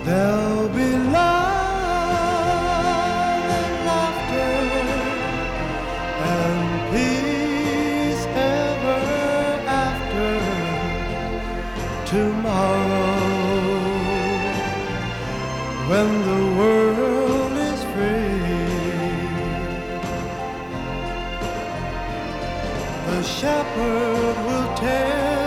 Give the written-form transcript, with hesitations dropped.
There'll be love and laughter and peace ever after tomorrow, when the world is free. The shepherd will tell